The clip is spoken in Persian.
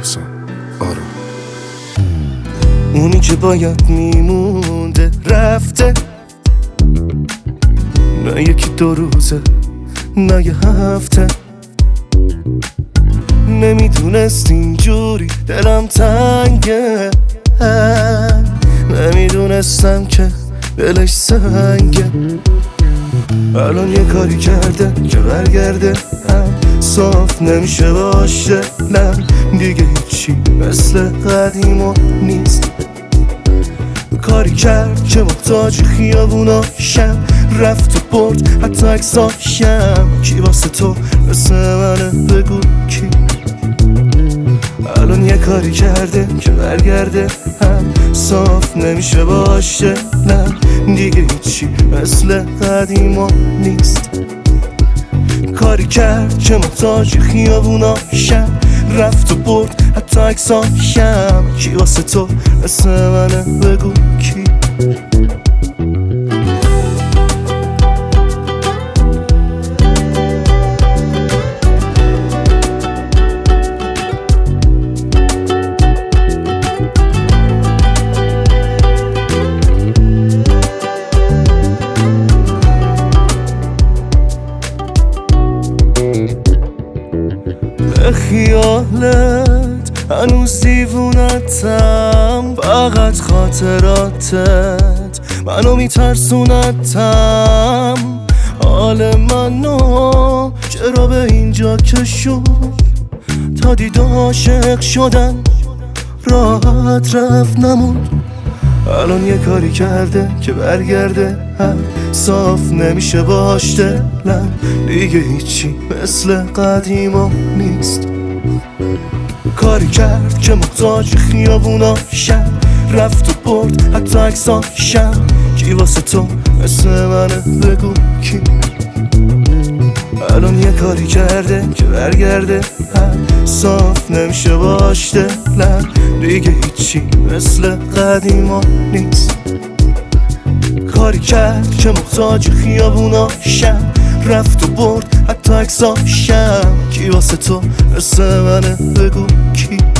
حسن آروم. اونی که باید میمونده رفته، نه یکی 2 روزه نه یه هفته. نمیدونست اینجوری دلم تنگه، نمیدونستم که دلش سنگه. الان یه کاری کرده که برگرده، صاف نمیشه باشه. نه دیگه هیچی مثل قدیما نیست. کاری کرد که محتاج خیابوناشم، رفت و برد حتی عکساشم. کی واسه تو مثل منه بگو کی؟ الان یه کاری کرده که برگرده، صاف نمیشه باشه. نه دیگه هیچی مثل قدیما نیست. کاری کرد که محتاج خیابوناشم، رفت و برد حتی عکساشم. کی واسه تو مثل منه بگو کی؟ به خیالت هنوز دیوونتم، فقط خاطراتت منو میترسونتم. حال منو چرا به اینجا کشون؟ تا دید عاشق شدن راحت رفت نمون. الان یه کاری کرده که برگرده، صاف نمیشه باش دلم. دیگه هیچی مثل قدیما نیست. کاری کرد که محتاج خیابوناشم، رفت و برد حتی عکساشم. کی واسه تو مثل منه بگو کی؟ الان یه کاری کرده که برگرده، صاف نمیشه باش دلم. دیگه هیچی مثل قدیما نیست. کاری کرد که محتاج خیابوناشم، رفت و برد حتی عکساشم. کی واسه تو مثل منه بگو کی؟